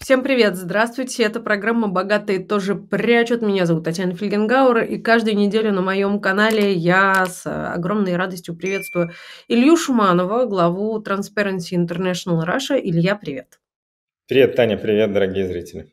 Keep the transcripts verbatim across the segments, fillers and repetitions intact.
Всем привет, здравствуйте, это программа "Богатые тоже прячут". Меня зовут Татьяна Фельгенгауэр, и каждую неделю на моем канале я с огромной радостью приветствую Илью Шуманова, главу Transparency International Russia. Илья, привет. Привет, Таня, привет, дорогие зрители.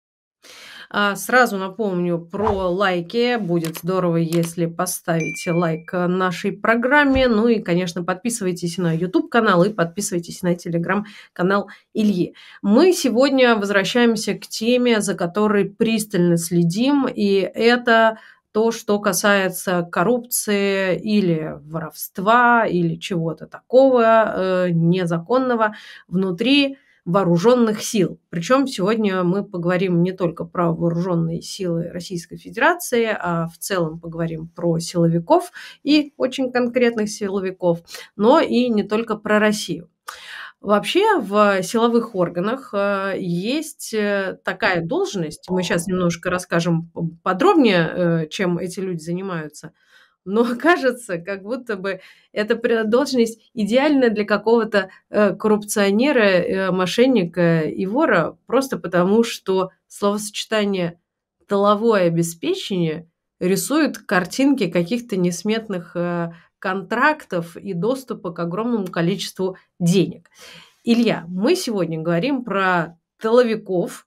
А, Сразу напомню про лайки. Будет здорово, если поставите лайк нашей программе. Ну и, конечно, подписывайтесь на YouTube-канал и подписывайтесь на телеграм-канал Ильи. Мы сегодня возвращаемся к теме, за которой пристально следим, и это то, что касается коррупции или воровства, или чего-то такого э, незаконного внутри вооруженных сил. Причем сегодня мы поговорим не только про вооруженные силы Российской Федерации, а в целом поговорим про силовиков и очень конкретных силовиков, но и не только про Россию. Вообще в силовых органах э, есть э, такая должность, мы сейчас немножко расскажем подробнее, э, чем эти люди занимаются, но кажется, как будто бы эта пре должность идеальна для какого-то, э, коррупционера, э, мошенника и вора, просто потому что словосочетание "тыловое обеспечение" рисует картинки каких-то несметных, э, контрактов и доступа к огромному количеству денег. Илья, мы сегодня говорим про тыловиков,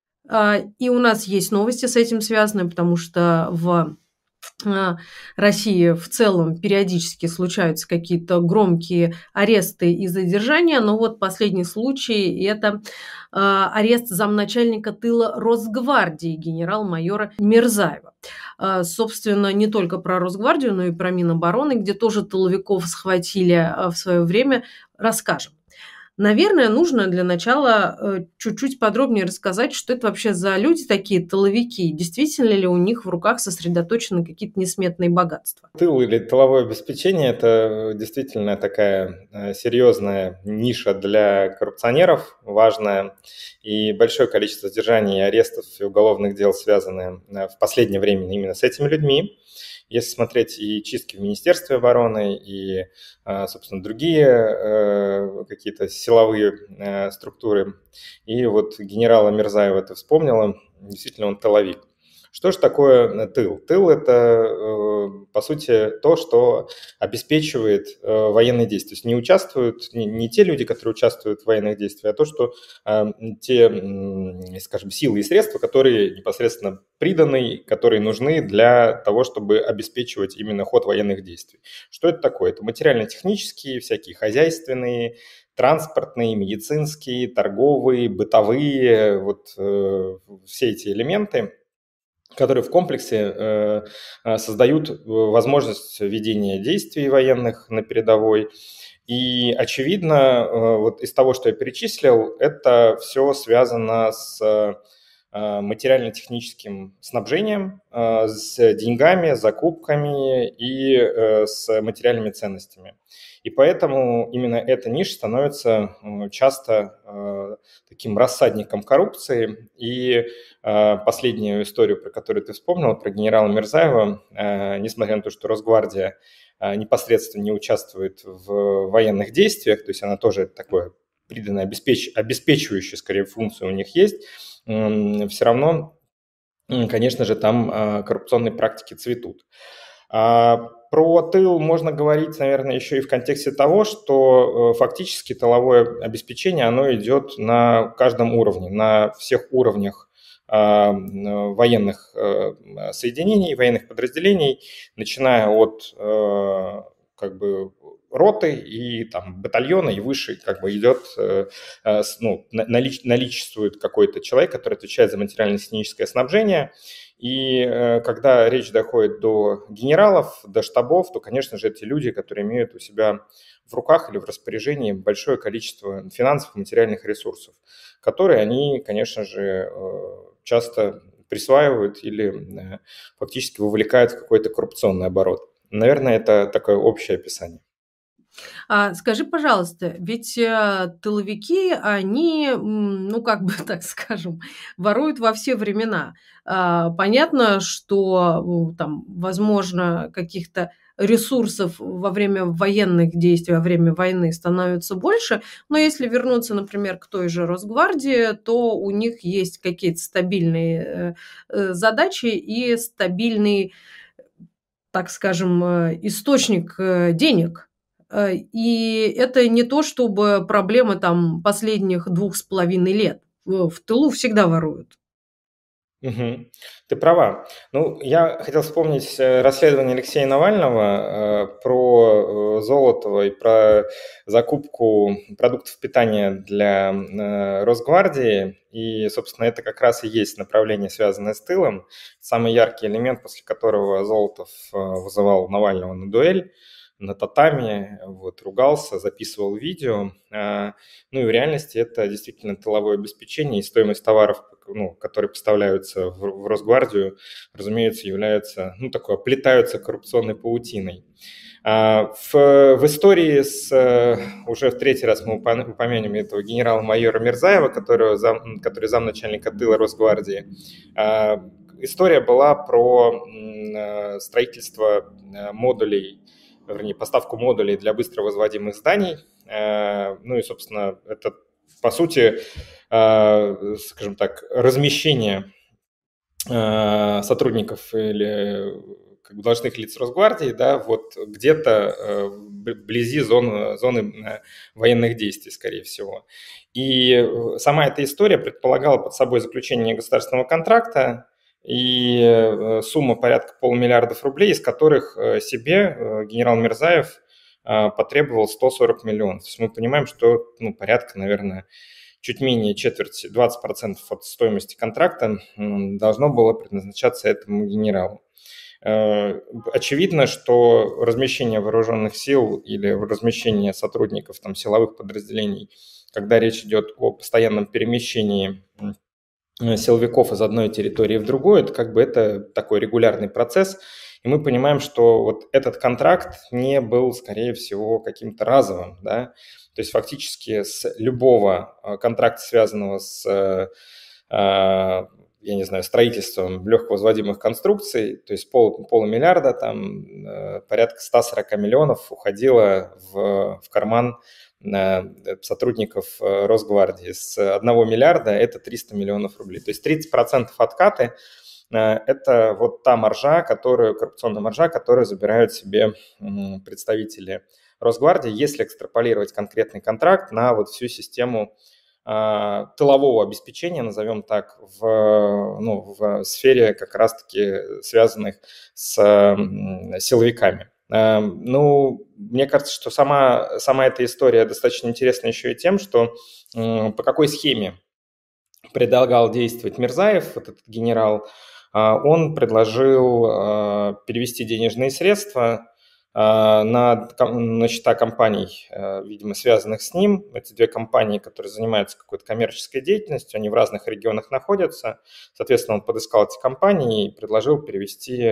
а, и у нас есть новости с этим связанные, потому что в а, России в целом периодически случаются какие-то громкие аресты и задержания, но вот последний случай – это а, арест замначальника тыла Росгвардии генерал-майора Мирзаева. А, Собственно, не только про Росгвардию, но и про Минобороны, где тоже тыловиков схватили а, в свое время, расскажем. Наверное, нужно для начала э, чуть-чуть подробнее рассказать, что это вообще за люди такие тыловики, действительно ли у них в руках сосредоточены какие-то несметные богатства. Тыл или тыловое обеспечение – это действительно такая э, серьезная ниша для коррупционеров, важная, и большое количество задержаний, арестов и уголовных дел связаны э, в последнее время именно с этими людьми. Если смотреть и чистки в Министерстве обороны, и, э, собственно, другие э, какие-то силовые э, структуры, и вот генерала Мирзаева ты вспомнила, действительно он тыловик. Что же такое тыл? Тыл – это, э, по сути, то, что обеспечивает э, военные действия. То есть не участвуют не, не те люди, которые участвуют в военных действиях, а то, что э, те, м, скажем, силы и средства, которые непосредственно приданы, которые нужны для того, чтобы обеспечивать именно ход военных действий. Что это такое? Это материально-технические, всякие хозяйственные, транспортные, медицинские, торговые, бытовые, вот э, все эти элементы, которые в комплексе э, э, создают э, возможность ведения действий военных на передовой. И, очевидно, э, вот из того, что я перечислил, это все связано с э, материально-техническим снабжением, э, с деньгами, закупками и э, с материальными ценностями. И поэтому именно эта ниша становится э, часто э, таким рассадником коррупции. И э, последнюю историю, про которую ты вспомнил, про генерала Мирзаева, э, несмотря на то, что Росгвардия э, непосредственно не участвует в военных действиях, то есть она тоже такое приданное, обеспеч... обеспечивающая, скорее, функция у них есть, э, все равно, э, конечно же, там э, коррупционные практики цветут. А про тыл можно говорить, наверное, еще и в контексте того, что э, фактически тыловое обеспечение, оно идет на каждом уровне, на всех уровнях э, военных э, соединений, военных подразделений, начиная от э, как бы роты и там батальона и выше как бы идет, э, э, ну, налич, наличествует какой-то человек, который отвечает за материально-техническое снабжение. И э, когда речь доходит до генералов, до штабов, то, конечно же, эти люди, которые имеют у себя в руках или в распоряжении большое количество финансовых, материальных ресурсов, которые они, конечно же, э, часто присваивают или э, фактически вовлекают в какой-то коррупционный оборот. Наверное, это такое общее описание. А скажи, пожалуйста, ведь, э, тыловики, они, м, ну, как бы так скажем, воруют во все времена. А, понятно, что, у там, возможно, каких-то ресурсов во время военных действий, во время войны становится больше. Но если вернуться, например, к той же Росгвардии, то у них есть какие-то стабильные э, э, задачи и стабильный, так скажем, э, источник э, денег. Э, И это не то, чтобы проблема там последних двух с половиной лет. В в тылу всегда воруют. Мгм. Ты права. Ну, я хотел вспомнить э, расследование Алексея Навального э, про э, Золотого и про закупку продуктов питания для э, Росгвардии. И, собственно, это как раз и есть направление, связанное с тылом. Самый яркий элемент, после которого Золотов э, вызывал Навального на дуэль на татами, вот, ругался, записывал видео. Э, Ну и в реальности это действительно тыловое обеспечение, и стоимость товаров, ну, которые поставляются в, в Росгвардию, разумеется, являются, ну, такой, оплетаются коррупционной паутиной. А, В, в истории с, э, уже в третий раз мы упомя- упомянем этого генерала-майора Мирзаева, которого зам, который замначальника тыла Росгвардии. А, История была про м, э, строительство э, модулей, вернее, поставку модулей для быстро возводимых зданий. Э, Ну и, собственно, это, по сути, э, скажем так, размещение э, сотрудников или как бы должностных лиц Росгвардии, да, вот где-то э, вблизи зоны, зоны э, военных действий, скорее всего. И э, сама эта история предполагала под собой заключение государственного контракта и э, сумма порядка полумиллиардов рублей, из которых э, себе э, генерал Мирзаев э, потребовал сто сорок миллионов. То есть мы понимаем, что, ну, порядка, наверное, чуть менее четверти, двадцать процентов от стоимости контракта должно было предназначаться этому генералу. Э, Очевидно, что размещение вооруженных сил или размещение сотрудников там, силовых подразделений, когда речь идет о постоянном перемещении силовиков из одной территории в другую, это как бы это такой регулярный процесс, и мы понимаем, что вот этот контракт не был, скорее всего, каким-то разовым, да, то есть фактически с любого э, контракта, связанного с, э, э, я не знаю, строительством легковозводимых конструкций, то есть пол, полумиллиарда, там э, порядка ста сорока миллионов уходило в, в карман сотрудников Росгвардии. С одного миллиарда это триста миллионов рублей. То есть тридцать процентов откаты – это вот та маржа, которую, коррупционная маржа, которую забирают себе представители Росгвардии, если экстраполировать конкретный контракт на вот всю систему тылового обеспечения, назовем так, в, ну, в сфере как раз-таки связанных с силовиками. Ну, мне кажется, что сама, сама эта история достаточно интересна еще и тем, что по какой схеме предлагал действовать Мирзаев, вот этот генерал, он предложил перевести денежные средства на, на счета компаний, видимо, связанных с ним. Эти две компании, которые занимаются какой-то коммерческой деятельностью, они в разных регионах находятся. Соответственно, он подыскал эти компании и предложил перевести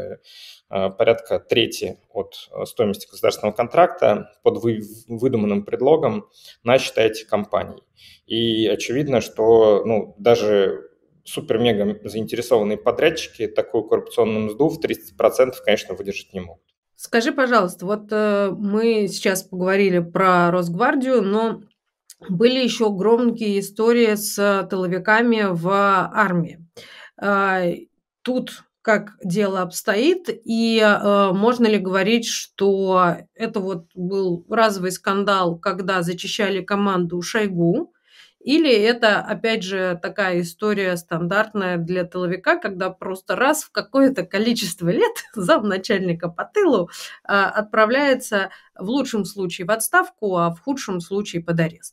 порядка трети от стоимости государственного контракта под выдуманным предлогом на счета этих компаний. И очевидно, что, ну, даже супер-мега заинтересованные подрядчики такую коррупционную мзду в тридцать процентов, конечно, выдержать не могут. Скажи, пожалуйста, вот э, мы сейчас поговорили про Росгвардию, но были еще громкие истории с тыловиками в армии. Э, Тут как дело обстоит, и э, можно ли говорить, что это вот был разовый скандал, когда зачищали команду Шойгу, или это, опять же, такая история стандартная для тыловика, когда просто раз в какое-то количество лет замначальника по тылу а, отправляется в лучшем случае в отставку, а в худшем случае под арест?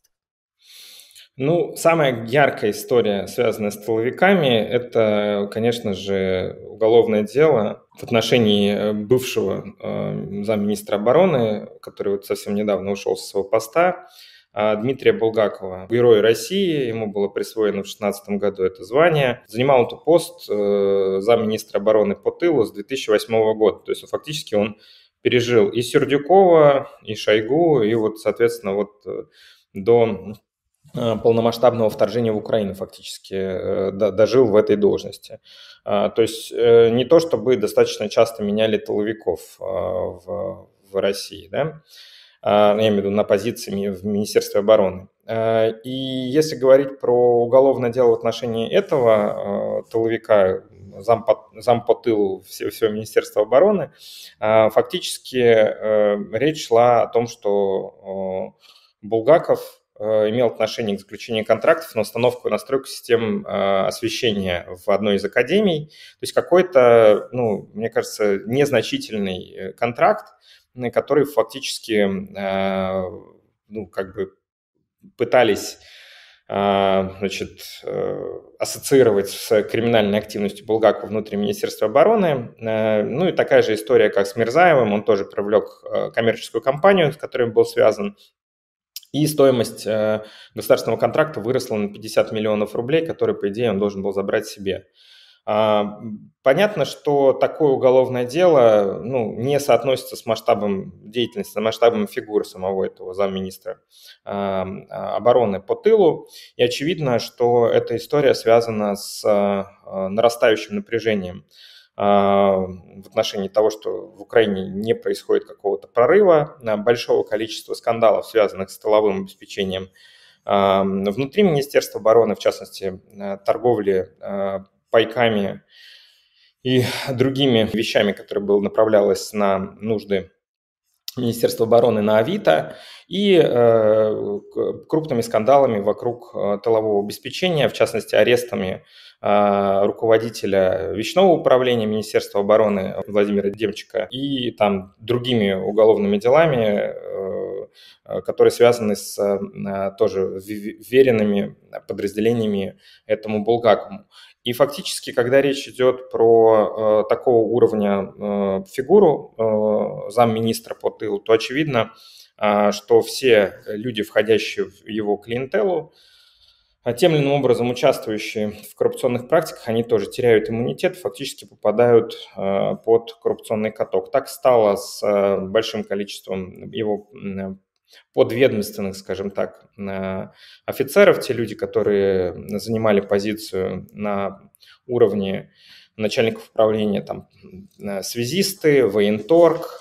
Ну, самая яркая история, связанная с тыловиками, это, конечно же, уголовное дело в отношении бывшего э, замминистра обороны, который вот совсем недавно ушел со своего поста, э, Дмитрия Булгакова, Герой России, ему было присвоено в две тысячи шестнадцатом году это звание. Занимал этот пост э, замминистра обороны по тылу с две тысячи восьмого года, то есть фактически он пережил и Сердюкова, и Шойгу, и вот, соответственно, вот э, до полномасштабного вторжения в Украину фактически дожил в этой должности. То есть не то, чтобы достаточно часто меняли тыловиков в, в России, да? Я имею в виду на позиции в Министерстве обороны. И если говорить про уголовное дело в отношении этого тыловика, зам по, зам по тылу всего, всего Министерства обороны, фактически речь шла о том, что Булгаков имел отношение к заключению контрактов на установку и настройку систем освещения в одной из академий. То есть какой-то, ну, мне кажется, незначительный контракт, который фактически, ну, как бы пытались, значит, ассоциировать с криминальной активностью Булгакова внутри Министерства обороны. Ну и такая же история, как с Мирзаевым. Он тоже привлек коммерческую компанию, с которой он был связан. И стоимость государственного контракта выросла на пятьдесят миллионов рублей, которые, по идее, он должен был забрать себе. Понятно, что такое уголовное дело, ну, не соотносится с масштабом деятельности, с масштабом фигуры самого этого замминистра обороны по тылу. И очевидно, что эта история связана с нарастающим напряжением в отношении того, что в Украине не происходит какого-то прорыва, большого количества скандалов, связанных с тыловым обеспечением внутри Министерства обороны, в частности, торговли пайками и другими вещами, которые было направлялось на нужды Министерства обороны на Авито, и э, крупными скандалами вокруг тылового обеспечения, в частности, арестами э, руководителя вечного управления Министерства обороны Владимира Демчика и там другими уголовными делами, э, которые связаны с э, тоже веренными подразделениями этому Булгакову. И фактически, когда речь идет про э, такого уровня э, фигуру э, замминистра по тылу, то очевидно, э, что все люди, входящие в его клиентелу, тем или иным образом участвующие в коррупционных практиках, они тоже теряют иммунитет, фактически попадают э, под коррупционный каток. Так стало с э, большим количеством его подведомственных, скажем так, офицеров, те люди, которые занимали позицию на уровне начальников управления, там, связисты, военторг,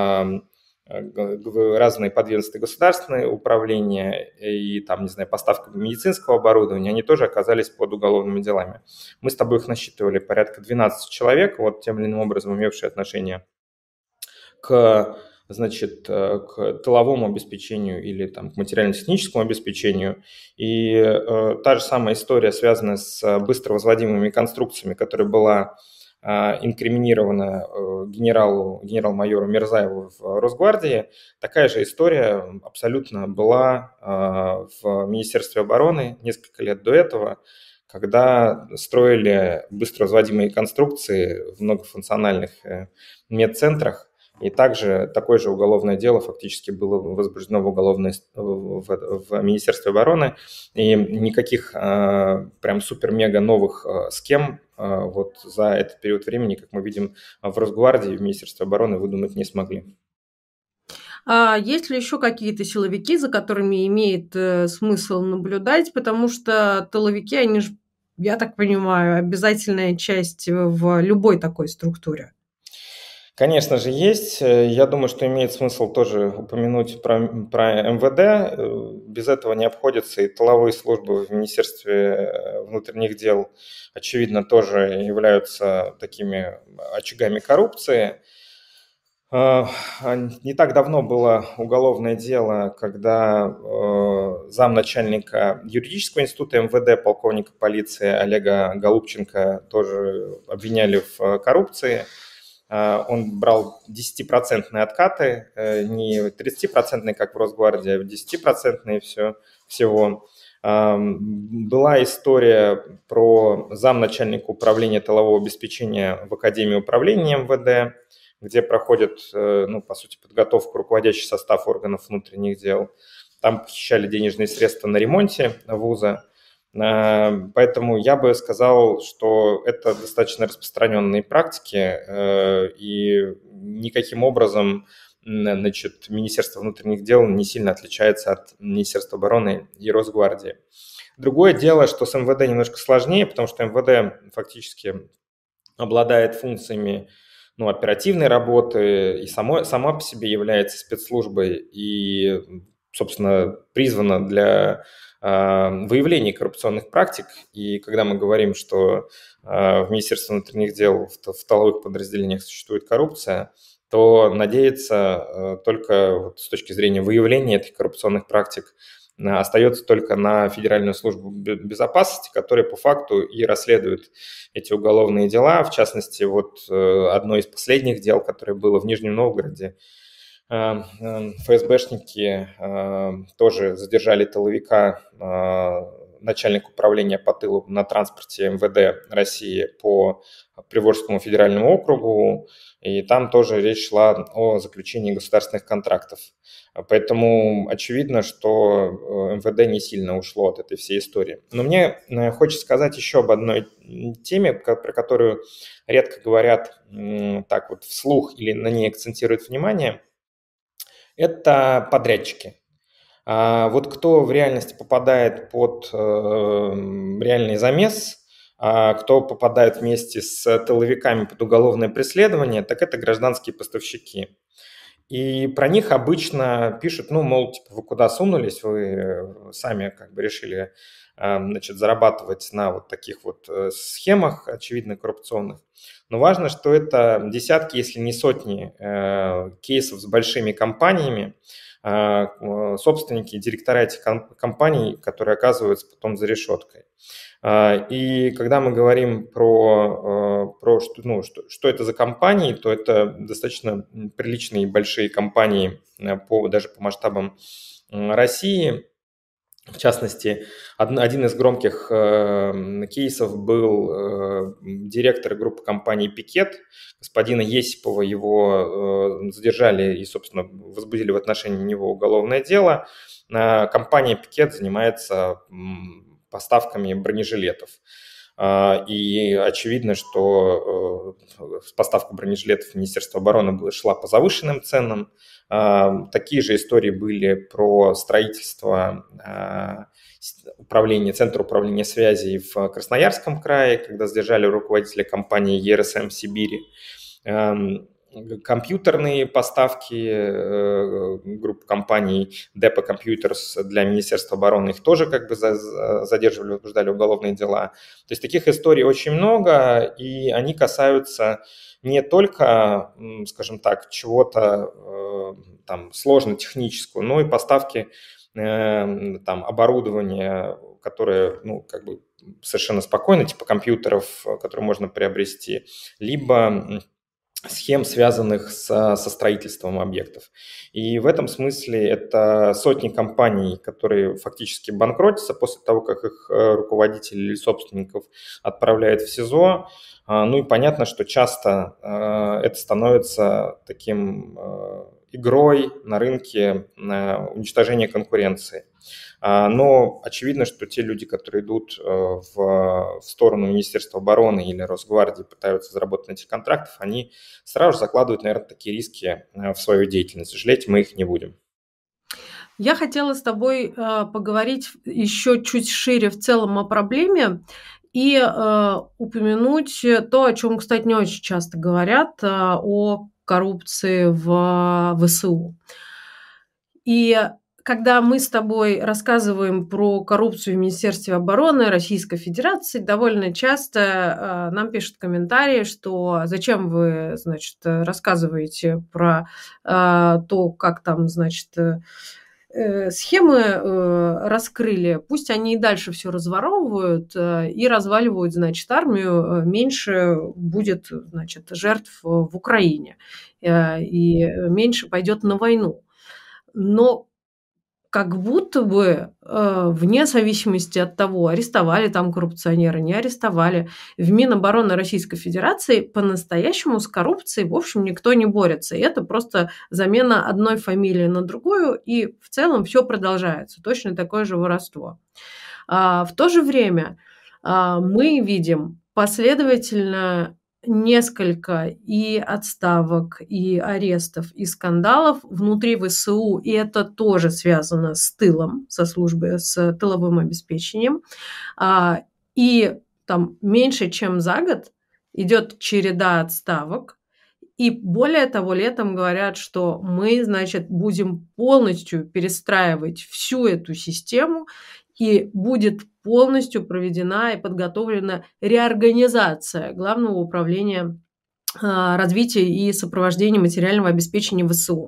разные подведомственные государственные управления и, там, не знаю, поставка медицинского оборудования, они тоже оказались под уголовными делами. Мы с тобой их насчитывали порядка двенадцать человек, вот тем или иным образом имевшие отношение к, значит, к тыловому обеспечению или там, к материально-техническому обеспечению. И э, та же самая история, связанная с быстро возводимыми конструкциями, которая была э, инкриминирована э, генералу, генерал-майору Мирзаеву в Росгвардии, такая же история абсолютно была э, в Министерстве обороны несколько лет до этого, когда строили быстро возводимые конструкции в многофункциональных э, медцентрах. И также такое же уголовное дело фактически было возбуждено в, уголовной, в, в Министерстве обороны. И никаких а, прям супер-мега новых а, схем а, вот за этот период времени, как мы видим, в Росгвардии и в Министерстве обороны выдумать не смогли. А есть ли еще какие-то силовики, за которыми имеет э, смысл наблюдать? Потому что тыловики, они же, я так понимаю, обязательная часть в любой такой структуре. Конечно же, есть. Я думаю, что имеет смысл тоже упомянуть про, про эм вэ дэ. Без этого не обходятся и тыловые службы в Министерстве внутренних дел, очевидно, тоже являются такими очагами коррупции. Не так давно было уголовное дело, когда замначальника юридического института эм вэ дэ, полковника полиции Олега Голубченко тоже обвиняли в коррупции. Он брал десятипроцентные откаты, не тридцатипроцентные, как в Росгвардии, а десятипроцентные все, всего. Была история про замначальника управления тылового обеспечения в Академии управления эм вэ дэ, где проходит, ну, по сути, подготовку руководящий состав органов внутренних дел. Там похищали денежные средства на ремонте вуза. Поэтому я бы сказал, что это достаточно распространенные практики, и никаким образом значит, Министерство внутренних дел не сильно отличается от Министерства обороны и Росгвардии. Другое дело, что с эм вэ дэ немножко сложнее, потому что эм вэ дэ фактически обладает функциями, ну, оперативной работы и само, сама по себе является спецслужбой и, собственно, призвана для э, выявления коррупционных практик. И когда мы говорим, что э, в Министерстве внутренних дел в, в тыловых подразделениях существует коррупция, то надеяться э, только вот с точки зрения выявления этих коррупционных практик остается только на Федеральную службу безопасности, которая по факту и расследует эти уголовные дела. В частности, вот одно из последних дел, которое было в Нижнем Новгороде, эф эс бэшники тоже задержали тыловика, начальник управления по тылу на транспорте эм вэ дэ России по Приволжскому федеральному округу, и там тоже речь шла о заключении государственных контрактов. Поэтому очевидно, что эм вэ дэ не сильно ушло от этой всей истории. Но мне хочется сказать еще об одной теме, про которую редко говорят так вот вслух или на ней акцентируют внимание. Это подрядчики. А вот кто в реальности попадает под э, реальный замес, а кто попадает вместе с тыловиками под уголовное преследование, так это гражданские поставщики. И про них обычно пишут, ну, мол, типа, вы куда сунулись, вы сами как бы решили, значит, зарабатывать на вот таких вот схемах, очевидно, коррупционных. Но важно, что это десятки, если не сотни кейсов с большими компаниями, собственники, директора этих компаний, которые оказываются потом за решеткой. И когда мы говорим про, про что, ну, что, что это за компании, то это достаточно приличные и большие компании по, даже по масштабам России. В частности, один из громких э, кейсов был э, директор группы компании «Пикет», господина Есипова. Его э, задержали и, собственно, возбудили в отношении него уголовное дело. Э, компания «Пикет» занимается э, поставками бронежилетов. И очевидно, что поставка бронежилетов в Министерство обороны шла по завышенным ценам. Такие же истории были про строительство управления, Центра управления связей в Красноярском крае, когда задержали руководителя компании е эр эс эм Сибири. Компьютерные поставки групп компаний Депо Computers для Министерства обороны, их тоже как бы задерживали, возбуждали уголовные дела. То есть таких историй очень много, и они касаются не только, скажем так, чего-то там сложно технического, но и поставки там оборудования, которое, ну, как бы совершенно спокойно, типа компьютеров, которые можно приобрести, либо схем, связанных со, со строительством объектов. И в этом смысле это сотни компаний, которые фактически банкротятся после того, как их руководители или собственников отправляют в СИЗО. Ну и понятно, что часто это становится таким игрой на рынке уничтожения конкуренции. Но очевидно, что те люди, которые идут в, в сторону Министерства обороны или Росгвардии, пытаются заработать на этих контрактах, они сразу же закладывают, наверное, такие риски в свою деятельность. Жалеть мы их не будем. Я хотела с тобой э, поговорить еще чуть шире в целом о проблеме и э, упомянуть то, о чем, кстати, не очень часто говорят, э, о коррупции в вэ эс у. И когда мы с тобой рассказываем про коррупцию в Министерстве обороны Российской Федерации, довольно часто э, нам пишут комментарии, что зачем вы, значит, рассказываете про э, то, как там, значит, э, схемы э, раскрыли, пусть они и дальше все разворовывают э, и разваливают, значит, армию, меньше будет, значит, жертв в Украине э, и меньше пойдет на войну. Но как будто бы э, вне зависимости от того, арестовали там коррупционера, не арестовали, в Минобороны Российской Федерации по-настоящему с коррупцией, в общем, никто не борется. И это просто замена одной фамилии на другую, и в целом все продолжается. Точно такое же воровство. А в то же время а, мы видим последовательно несколько и отставок, и арестов, и скандалов внутри ВСУ, и это тоже связано с тылом, со службой, с тыловым обеспечением. А, и там меньше чем за год идет череда отставок. И более того, летом говорят, что мы, значит, будем полностью перестраивать всю эту систему, и будет полностью проведена и подготовлена реорганизация Главного управления а, развития и сопровождения материального обеспечения ВСУ.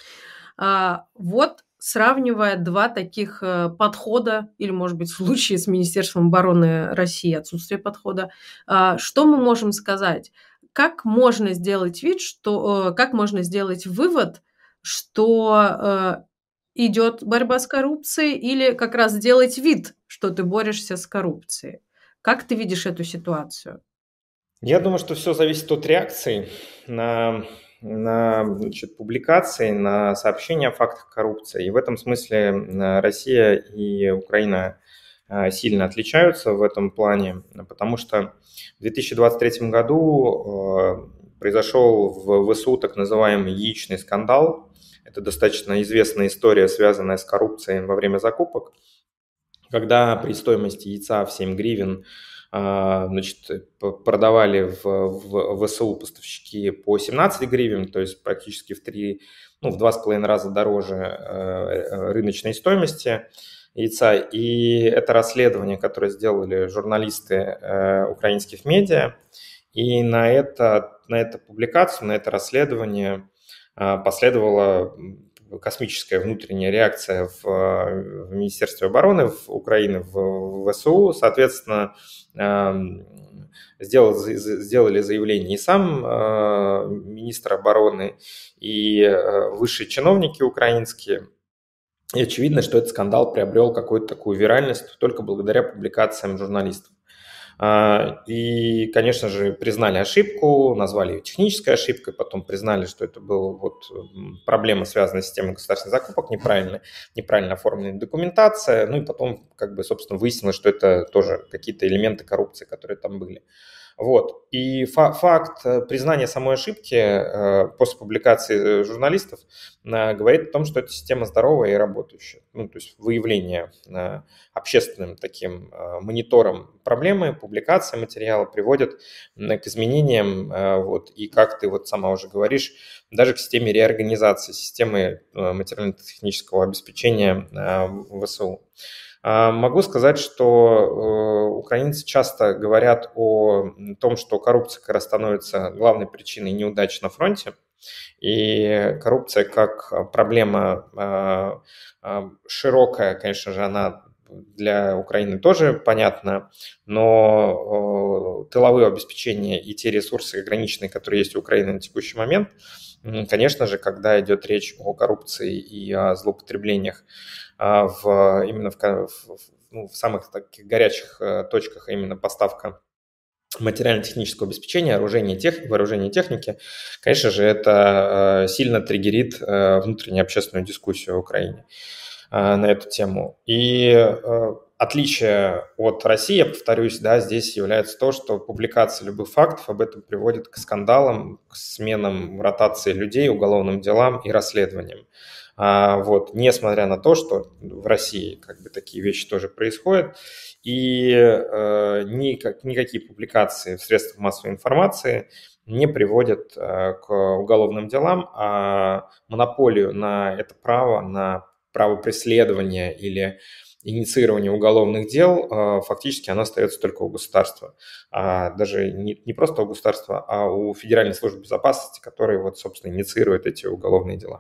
А, вот сравнивая два таких э, подхода, или, может быть, в случае с Министерством обороны России отсутствие подхода, а, что мы можем сказать? Как можно сделать вид, что, э, как можно сделать вывод, что э, идет борьба с коррупцией, или как раз сделать вид, что ты борешься с коррупцией? Как ты видишь эту ситуацию? Я думаю, что все зависит от реакции на, на значит, публикации, на сообщения о фактах коррупции. И в этом смысле э, Россия и Украина э, сильно отличаются в этом плане, потому что в две тысячи двадцать третьем году э, произошел в ВСУ так называемый яичный скандал. Это достаточно известная история, связанная с коррупцией во время закупок, когда при стоимости яйца в семь гривен значит, продавали в, в ВСУ поставщики по семнадцать гривен, то есть практически в три, ну, в два с половиной раза дороже рыночной стоимости яйца. И это расследование, которое сделали журналисты украинских медиа, и на, это, на эту публикацию, на это расследование последовала космическая внутренняя реакция в, в Министерстве обороны в Украины, в ВСУ. Соответственно, сделал, сделали заявление и сам министр обороны, и высшие чиновники украинские. И очевидно, что этот скандал приобрел какую-то такую виральность только благодаря публикациям журналистов. И, конечно же, признали ошибку, назвали ее технической ошибкой, потом признали, что это была вот проблема, связанная с системой государственных закупок, неправильно, неправильно оформленная документация, ну и потом, как бы, собственно, выяснилось, что это тоже какие-то элементы коррупции, которые там были. Вот. И фа- факт признания самой ошибки э, после публикации журналистов э, говорит о том, что эта система здоровая и работающая. Ну, то есть выявление э, общественным таким э, монитором проблемы, публикация материала приводит э, к изменениям. Э, вот, и как ты вот сама уже говоришь, даже к системе реорганизации, системы э, материально-технического обеспечения э, ВСУ. Могу сказать, что украинцы часто говорят о том, что коррупция как раз становится главной причиной неудач на фронте. И коррупция как проблема широкая, конечно же, она для Украины тоже понятна, но тыловое обеспечение и те ресурсы ограниченные, которые есть у Украины на текущий момент, конечно же, когда идет речь о коррупции и о злоупотреблениях в, именно в, в, ну, в самых таких горячих точках, а именно поставка материально-технического обеспечения, оружия, тех, вооружения и техники, конечно же, это сильно триггерит внутреннюю общественную дискуссию в Украине на эту тему. И отличие от России, я повторюсь, да, здесь является то, что публикация любых фактов об этом приводит к скандалам, к сменам, ротации людей, уголовным делам и расследованиям. А, вот, несмотря на то, что в России как бы такие вещи тоже происходят, и э, никак, никакие публикации в средствах массовой информации не приводят э, к уголовным делам, а монополию на это право, на право преследования или инициирования уголовных дел, э, фактически оно остается только у государства. А даже не, не просто у государства, а у Федеральной службы безопасности, которая, вот, собственно, инициирует эти уголовные дела.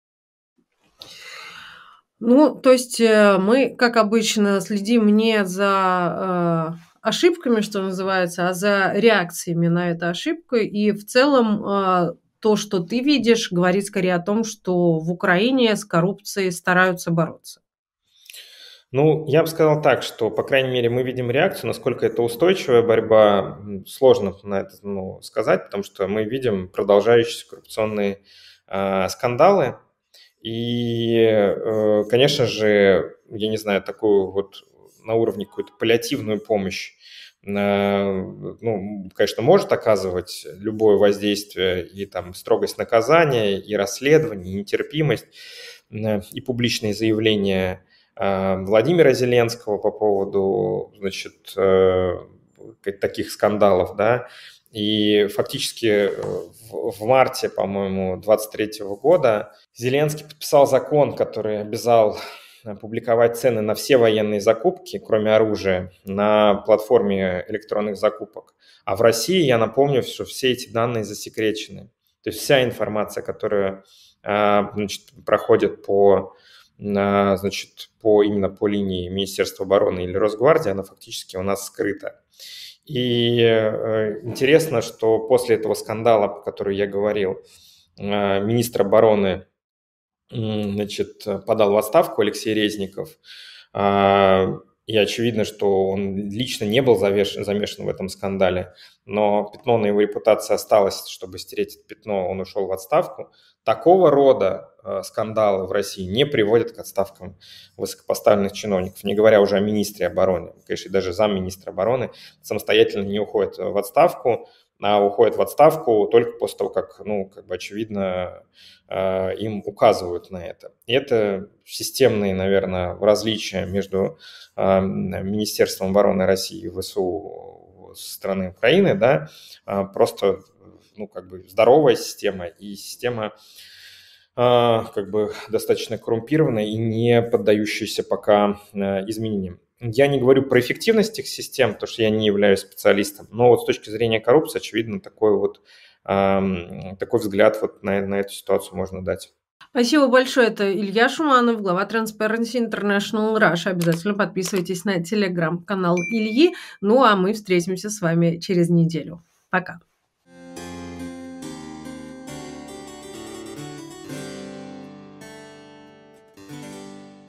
Ну, то есть э, мы, как обычно, следим не за э, ошибками, что называется, а за реакциями на эту ошибку. И в целом э, то, что ты видишь, говорит скорее о том, что в Украине с коррупцией стараются бороться. Ну, я бы сказал так, что, по крайней мере, мы видим реакцию, насколько это устойчивая борьба, сложно на это ну, сказать, потому что мы видим продолжающиеся коррупционные э, скандалы. И, э, конечно же, я не знаю, такую вот на уровне какую-то паллиативную помощь ну, конечно, может оказывать любое воздействие, и там строгость наказания, и расследование, и нетерпимость, и публичные заявления Владимира Зеленского по поводу, значит, таких скандалов, да, и фактически в, в марте, по-моему, двадцать третьего года Зеленский подписал закон, который обязал публиковать цены на все военные закупки, кроме оружия, на платформе электронных закупок. А в России, я напомню, что все эти данные засекречены. То есть вся информация, которая, значит, проходит по, значит, по, именно по линии Министерства обороны или Росгвардии, она фактически у нас скрыта. И интересно, что после этого скандала, про который я говорил, министр обороны, значит, подал в отставку Алексей Резников. И очевидно, что он лично не был замешан в этом скандале, но пятно на его репутации осталось. Чтобы стереть это пятно, он ушел в отставку. Такого рода скандалы в России не приводят к отставкам высокопоставленных чиновников, не говоря уже о министре обороны. Конечно, даже замминистра обороны самостоятельно не уходит в отставку, а уходит в отставку только после того, как, ну, как бы очевидно, им указывают на это. И это системные, наверное, различия между Министерством обороны России и ВСУ страны Украины, да, просто, ну, как бы здоровая система и система как бы достаточно коррумпированная и не поддающаяся пока изменениям. Я не говорю про эффективность их систем, потому что я не являюсь специалистом, но вот с точки зрения коррупции, очевидно, такой вот такой взгляд вот на, на эту ситуацию можно дать. Спасибо большое. Это Илья Шуманов, глава Transparency International Russia. Обязательно подписывайтесь на телеграм-канал Ильи. Ну а мы встретимся с вами через неделю. Пока.